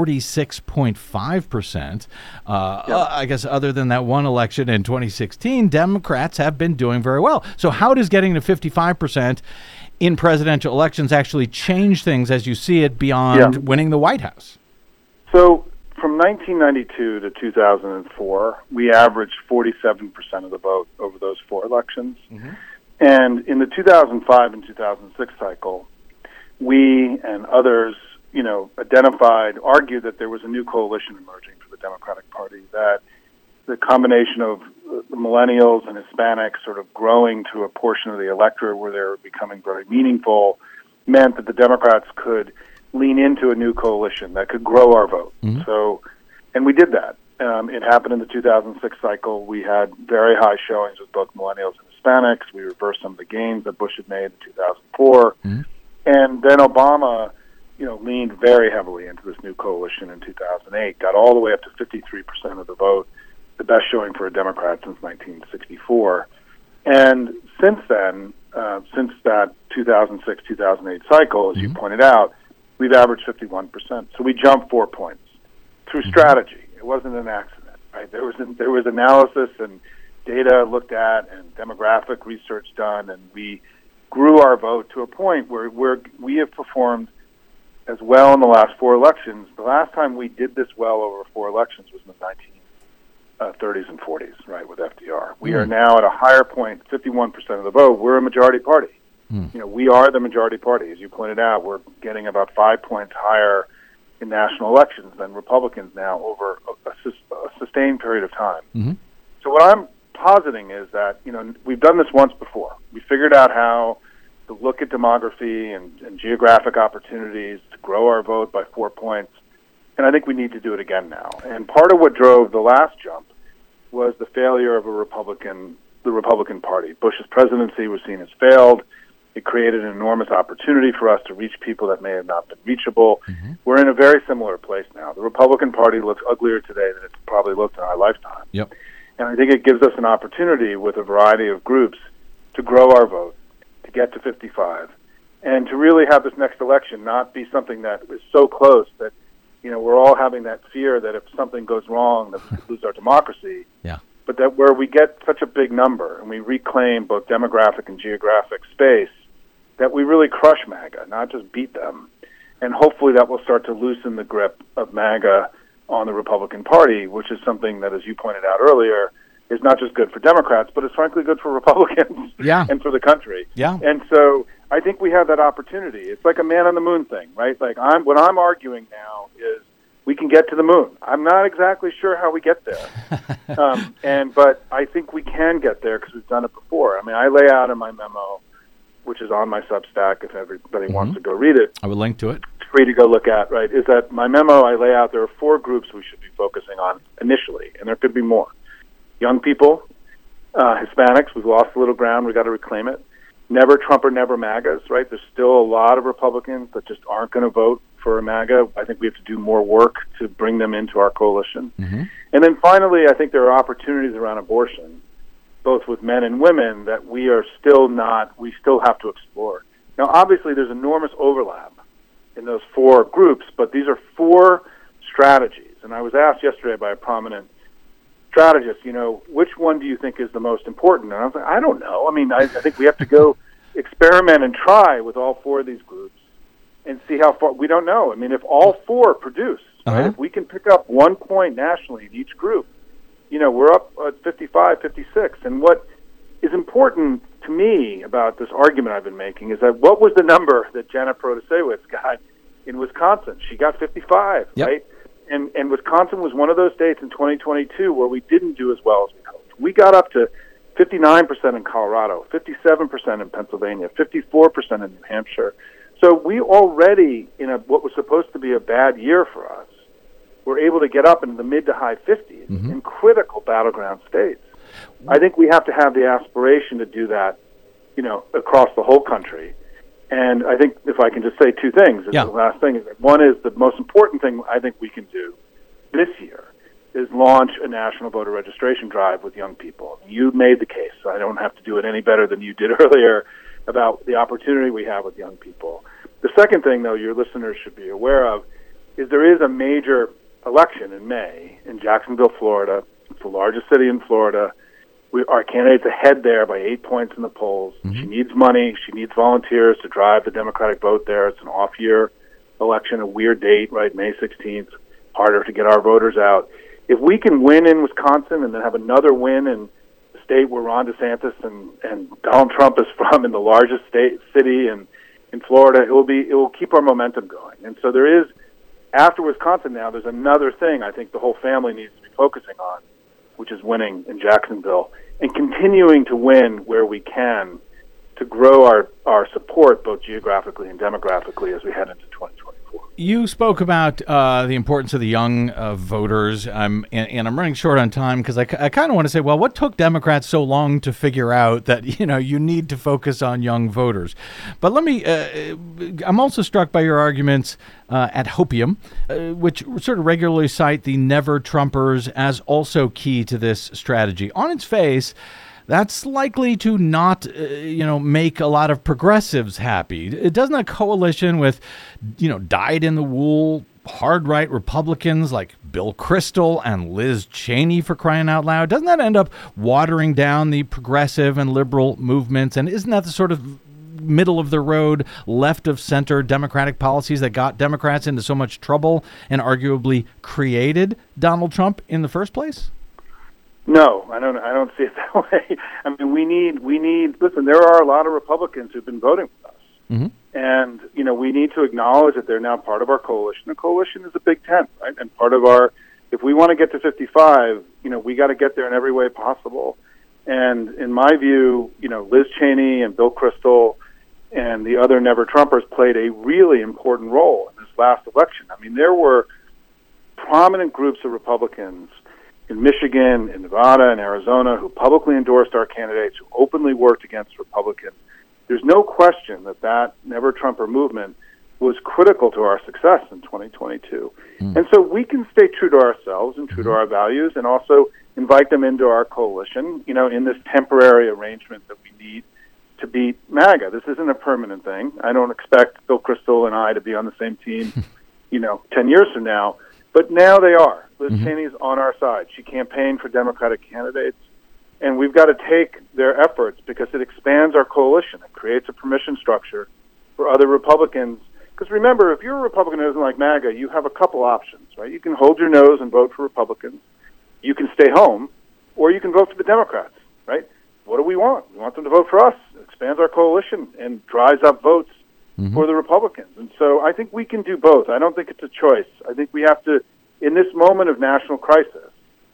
46.5%. I guess other than that one election in 2016, Democrats have been doing very well. So how does getting to 55% in presidential elections actually change things as you see it beyond winning the White House? So from 1992 to 2004, we averaged 47% of the vote over those 4 elections. Mm-hmm. And in the 2005 and 2006 cycle, we and others argued that there was a new coalition emerging for the Democratic Party, that the combination of the millennials and Hispanics sort of growing to a portion of the electorate where they're becoming very meaningful meant that the Democrats could lean into a new coalition that could grow our vote. Mm-hmm. So, and we did that. It happened in the 2006 cycle. We had very high showings with both millennials and Hispanics. We reversed some of the gains that Bush had made in 2004. Mm-hmm. And then Obama leaned very heavily into this new coalition in 2008, got all the way up to 53% of the vote, the best showing for a Democrat since 1964. And since then, since that 2006-2008 cycle, as you pointed out, we've averaged 51%. So we jumped 4 points through strategy. It wasn't an accident, right? There was analysis and data looked at and demographic research done, and we grew our vote to a point where we have performed as well in the last 4 elections. The last time we did this well over 4 elections was in the 1930s and 40s, right, with FDR. We are now at a higher point, 51% of the vote. We're a majority party. We are the majority party. As you pointed out, we're getting about 5 points higher in national elections than Republicans now over a sustained period of time. Mm-hmm. So what I'm positing is that, we've done this once before. We figured out how to look at demography and geographic opportunities to grow our vote by 4 points. And I think we need to do it again now. And part of what drove the last jump was the failure of the Republican Party. Bush's presidency was seen as failed. It created an enormous opportunity for us to reach people that may have not been reachable. Mm-hmm. We're in a very similar place now. The Republican Party looks uglier today than it's probably looked in our lifetime. Yep. And I think it gives us an opportunity with a variety of groups to grow our vote, to get to 55, and to really have this next election not be something that is so close that, we're all having that fear that if something goes wrong, that we lose our democracy. Yeah. But that where we get such a big number and we reclaim both demographic and geographic space, that we really crush MAGA, not just beat them. And hopefully that will start to loosen the grip of MAGA on the Republican Party, which is something that, as you pointed out earlier, is not just good for Democrats, but it's frankly good for Republicans and for the country. Yeah. And so I think we have that opportunity. It's like a man on the moon thing, right? Like what I'm arguing now is we can get to the moon. I'm not exactly sure how we get there, but I think we can get there because we've done it before. I mean, I lay out in my memo, which is on my Substack if everybody wants to go read it. I will link to it. It's free to go look at, right? Is that my memo I lay out, there are 4 groups we should be focusing on initially, and there could be more. Young people, Hispanics, we've lost a little ground, we've got to reclaim it. never Trump or never MAGAs, right? There's still a lot of Republicans that just aren't going to vote for a MAGA. I think we have to do more work to bring them into our coalition. Mm-hmm. And then finally, I think there are opportunities around abortion, both with men and women, that we still have to explore. Now, obviously, there's enormous overlap in those four groups, but these are four strategies. And I was asked yesterday by a prominent strategist, which one do you think is the most important? And I was like, I don't know. I mean, I think we have to go experiment and try with all four of these groups and see how far. We don't know. I mean, if all four produce, right, if we can pick up 1 point nationally in each group, we're up at 55, 56. And what is important to me about this argument I've been making is that what was the number that Janet Protasiewicz got in Wisconsin? She got 55, right? And Wisconsin was one of those states in 2022 where we didn't do as well as we hoped. We got up to 59% in Colorado, 57% in Pennsylvania, 54% in New Hampshire. So we already, in what was supposed to be a bad year for us, were able to get up into the mid to high 50s in critical battleground states. I think we have to have the aspiration to do that, across the whole country. And I think if I can just say two things, the last thing is that one is the most important thing I think we can do this year is launch a national voter registration drive with young people. You made the case, so I don't have to do it any better than you did earlier about the opportunity we have with young people. The second thing, though, your listeners should be aware of is there is a major election in May in Jacksonville, Florida. It's the largest city in Florida. Our candidate's ahead there by 8 points in the polls. She needs money. She needs volunteers to drive the Democratic vote there. It's an off-year election, a weird date, right, May 16th. Harder to get our voters out. If we can win in Wisconsin and then have another win in the state where Ron DeSantis and Donald Trump is from, in the largest city in Florida, it will keep our momentum going. And so there is, after Wisconsin now, there's another thing I think the whole family needs to be focusing on, which is winning in Jacksonville and continuing to win where we can to grow our support both geographically and demographically as we head into 2024. You spoke about the importance of the young voters, and I'm running short on time because I kind of want to say, well, what took Democrats so long to figure out that, you need to focus on young voters? But let me, I'm also struck by your arguments at Hopium, which sort of regularly cite the Never Trumpers as also key to this strategy. On its face, that's likely to not, make a lot of progressives happy. Doesn't a coalition with, dyed-in-the-wool, hard-right Republicans like Bill Kristol and Liz Cheney, for crying out loud, doesn't that end up watering down the progressive and liberal movements? And isn't that the sort of middle-of-the-road, left-of-center Democratic policies that got Democrats into so much trouble and arguably created Donald Trump in the first place? No, I don't see it that way. I mean, we need. Listen, there are a lot of Republicans who've been voting with us, and we need to acknowledge that they're now part of our coalition. The coalition is a big tent, right? And part of if we want to get to 55, we got to get there in every way possible. And in my view, Liz Cheney and Bill Kristol and the other Never Trumpers played a really important role in this last election. I mean, there were prominent groups of Republicans in Michigan, in Nevada, and Arizona, who publicly endorsed our candidates, who openly worked against Republicans. There's no question that Never Trumper movement was critical to our success in 2022. And so we can stay true to ourselves and true to our values and also invite them into our coalition, in this temporary arrangement that we need to beat MAGA. This isn't a permanent thing. I don't expect Bill Kristol and I to be on the same team, 10 years from now. But now they are. Liz Cheney's on our side. She campaigned for Democratic candidates. And we've got to take their efforts because it expands our coalition. It creates a permission structure for other Republicans. Because remember, if you're a Republican who doesn't like MAGA, you have a couple options, right? You can hold your nose and vote for Republicans. You can stay home, or you can vote for the Democrats, right? What do we want? We want them to vote for us. It expands our coalition and drives up votes for the Republicans. And so I think we can do both. I don't think it's a choice. I think we have to, in this moment of national crisis,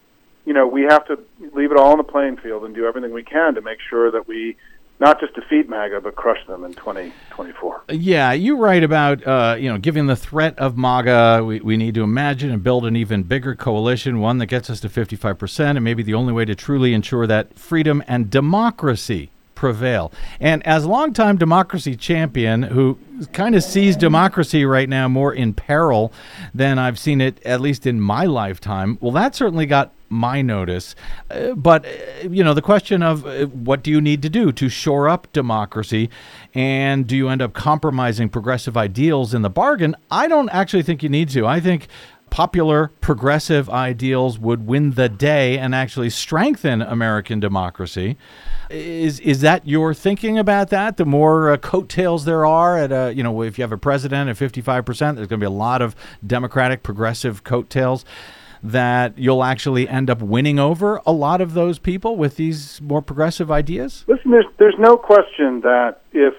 we have to leave it all on the playing field and do everything we can to make sure that we not just defeat MAGA, but crush them in 2024. Yeah, you're right about, given the threat of MAGA, we need to imagine and build an even bigger coalition, one that gets us to 55%, and maybe the only way to truly ensure that freedom and democracy prevail. And as longtime democracy champion who kind of sees democracy right now more in peril than I've seen it, at least in my lifetime, well, that certainly got my notice. But the question of what do you need to do to shore up democracy, and do you end up compromising progressive ideals in the bargain? I don't actually think you need to. I think popular progressive ideals would win the day and actually strengthen American democracy. Is that your thinking about that? The more coattails there are at if you have a president at 55%, there's going to be a lot of Democratic progressive coattails, that you'll actually end up winning over a lot of those people with these more progressive ideas? Listen, there's no question that if,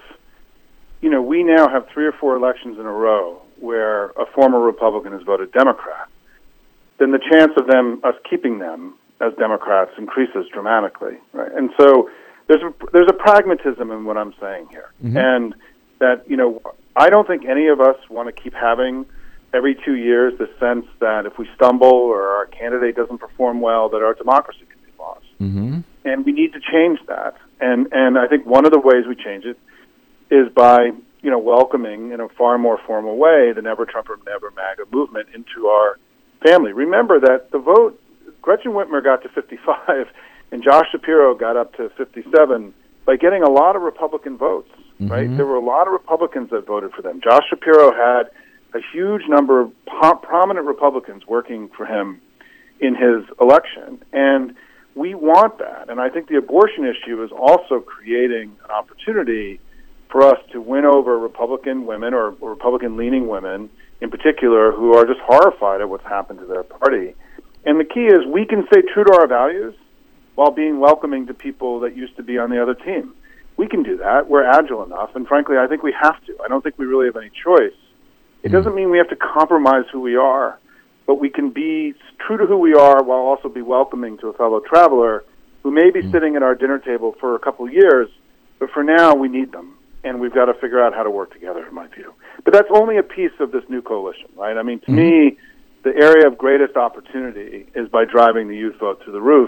we now have 3 or 4 elections in a row where a former Republican has voted Democrat, then the chance of us keeping them as Democrats increases dramatically, right? And so there's a pragmatism in what I'm saying here. Mm-hmm. And that, I don't think any of us want to keep having every 2 years the sense that if we stumble or our candidate doesn't perform well, that our democracy can be lost. Mm-hmm. And we need to change that. And I think one of the ways we change it is by, welcoming in a far more formal way the Never Trump or Never MAGA movement into our family. Remember that the vote, Gretchen Whitmer got to 55 and Josh Shapiro got up to 57 by getting a lot of Republican votes, mm-hmm. right? There were a lot of Republicans that voted for them. Josh Shapiro had a huge number of prominent Republicans working for him in his election. And we want that. And I think the abortion issue is also creating an opportunity for us to win over Republican women or Republican-leaning women in particular who are just horrified at what's happened to their party. And the key is we can stay true to our values while being welcoming to people that used to be on the other team. We can do that. We're agile enough. And frankly, I think we have to. I don't think we really have any choice. It doesn't mean we have to compromise who we are, but we can be true to who we are while also be welcoming to a fellow traveler who may be sitting at our dinner table for a couple of years, but for now we need them, and we've got to figure out how to work together, in my view. But that's only a piece of this new coalition, right? I mean, to me, the area of greatest opportunity is by driving the youth vote through the roof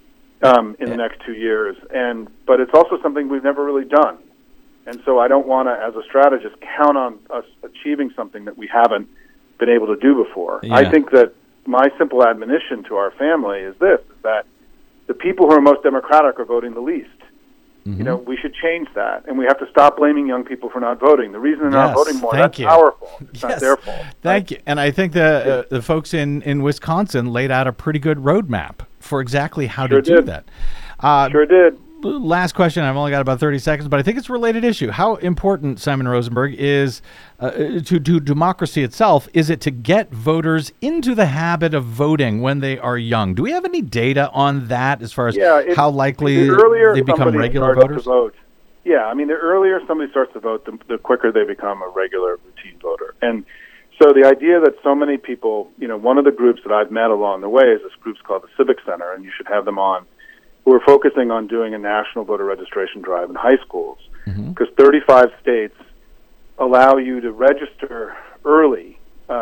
in the next 2 years, but it's also something we've never really done. And so I don't want to, as a strategist, count on us achieving something that we haven't been able to do before. Yeah. I think that my simple admonition to our family is this, is that the people who are most democratic are voting the least. Mm-hmm. We should change that, and we have to stop blaming young people for not voting. The reason they're not voting more, that's our fault. It's not their fault. Thank you. And I think the folks in Wisconsin laid out a pretty good roadmap for exactly how to do that. Sure did. Last question. I've only got about 30 seconds, but I think it's a related issue. How important, Simon Rosenberg, is to democracy itself? Is it to get voters into the habit of voting when they are young? Do we have any data on that as far as how likely they become regular voters? Yeah, I mean, the earlier somebody starts to vote, the quicker they become a regular routine voter. And so the idea that so many people, one of the groups that I've met along the way is this group's called the Civic Center, and you should have them on, who are focusing on doing a national voter registration drive in high schools, because 35 states allow you to register early,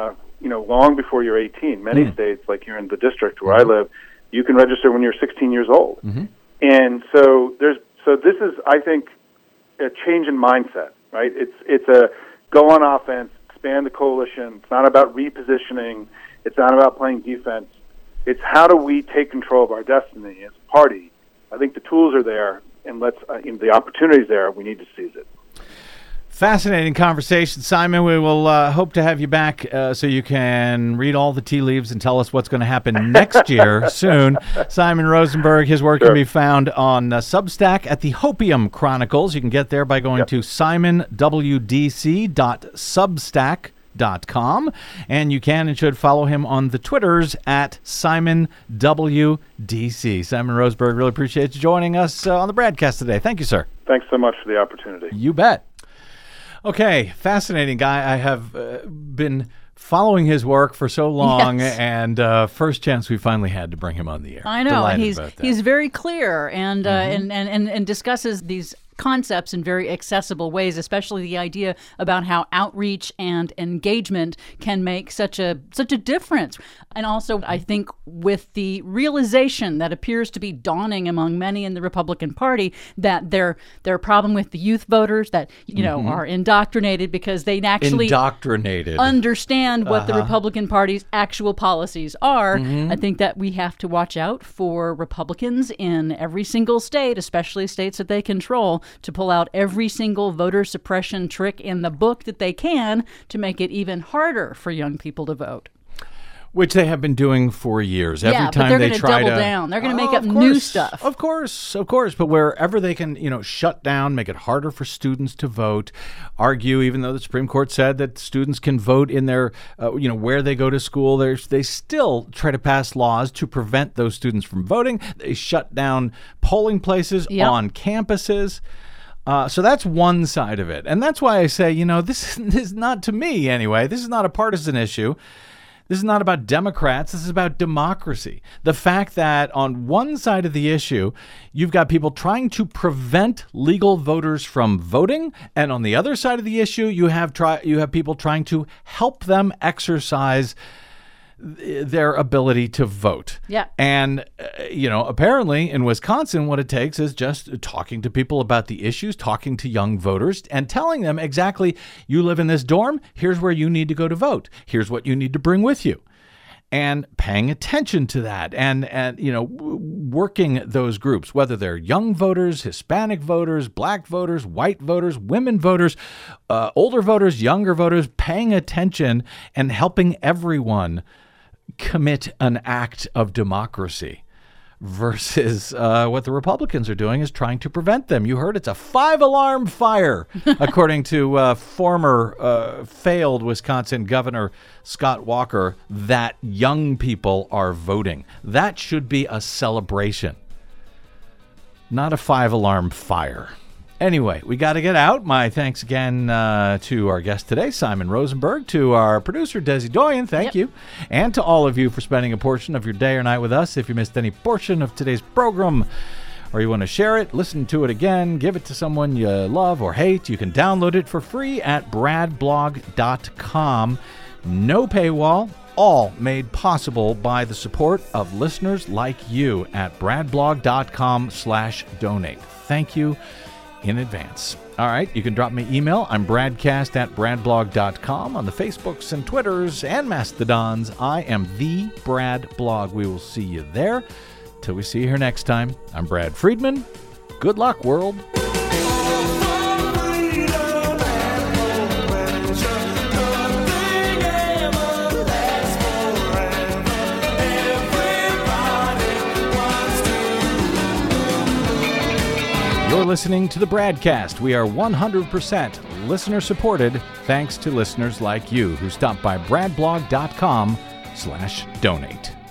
long before you're 18. Many states, like here in the district where I live, you can register when you're 16 years old. And so this is, I think, a change in mindset, right? It's a go on offense, expand the coalition. It's not about repositioning. It's not about playing defense. It's how do we take control of our destiny as a party. I think the tools are there, and the opportunity's there. We need to seize it. Fascinating conversation, Simon. We will hope to have you back so you can read all the tea leaves and tell us what's going to happen next year soon. Simon Rosenberg, his work can be found on Substack at the Hopium Chronicles. You can get there by going to simonwdc.substack.com. And you can and should follow him on the Twitters at SimonWDC. Simon Rosenberg, really appreciate you joining us on the broadcast today. Thank you, sir. Thanks so much for the opportunity. You bet. Okay, fascinating guy. I have been following his work for so long, and first chance we finally had to bring him on the air. I know. He's very clear and discusses these concepts in very accessible ways, especially the idea about how outreach and engagement can make such a difference. And also, I think with the realization that appears to be dawning among many in the Republican Party that their problem with the youth voters that, are indoctrinated because they actually understand what the Republican Party's actual policies are. I think that we have to watch out for Republicans in every single state, especially states that they control, to pull out every single voter suppression trick in the book that they can to make it even harder for young people to vote. Which they have been doing for years. Every time but they're going to double down. They're going to make up new stuff. Of course. But wherever they can, shut down, make it harder for students to vote, argue, even though the Supreme Court said that students can vote in their, where they go to school, they still try to pass laws to prevent those students from voting. They shut down polling places on campuses. So that's one side of it. And that's why I say, this is not, to me anyway, this is not a partisan issue. This is not about Democrats. This is about democracy. The fact that on one side of the issue, you've got people trying to prevent legal voters from voting, and on the other side of the issue, you have people trying to help them exercise their ability to vote. Yeah. And, apparently in Wisconsin, what it takes is just talking to people about the issues, talking to young voters and telling them exactly, you live in this dorm, here's where you need to go to vote. Here's what you need to bring with you. And paying attention to that and working those groups, whether they're young voters, Hispanic voters, black voters, white voters, women voters, older voters, younger voters, paying attention and helping everyone commit an act of democracy versus what the Republicans are doing is trying to prevent them. You heard it's a 5-alarm fire, according to former failed Wisconsin Governor Scott Walker, that young people are voting. That should be a celebration, not a 5-alarm fire. Anyway, we got to get out. My thanks again to our guest today, Simon Rosenberg, to our producer, Desi Doyen, thank you, and to all of you for spending a portion of your day or night with us. If you missed any portion of today's program or you want to share it, listen to it again, give it to someone you love or hate, you can download it for free at bradblog.com. No paywall, all made possible by the support of listeners like you at bradblog.com/donate. Thank you in advance. All right, you can drop me an email. I'm bradcast@bradblog.com. On the Facebooks and Twitters and Mastodons, I am the Brad Blog. We will see you there. Till we see you here next time, I'm Brad Friedman. Good luck, world. You're listening to the Bradcast. We are 100% listener-supported thanks to listeners like you who stop by bradblog.com/donate.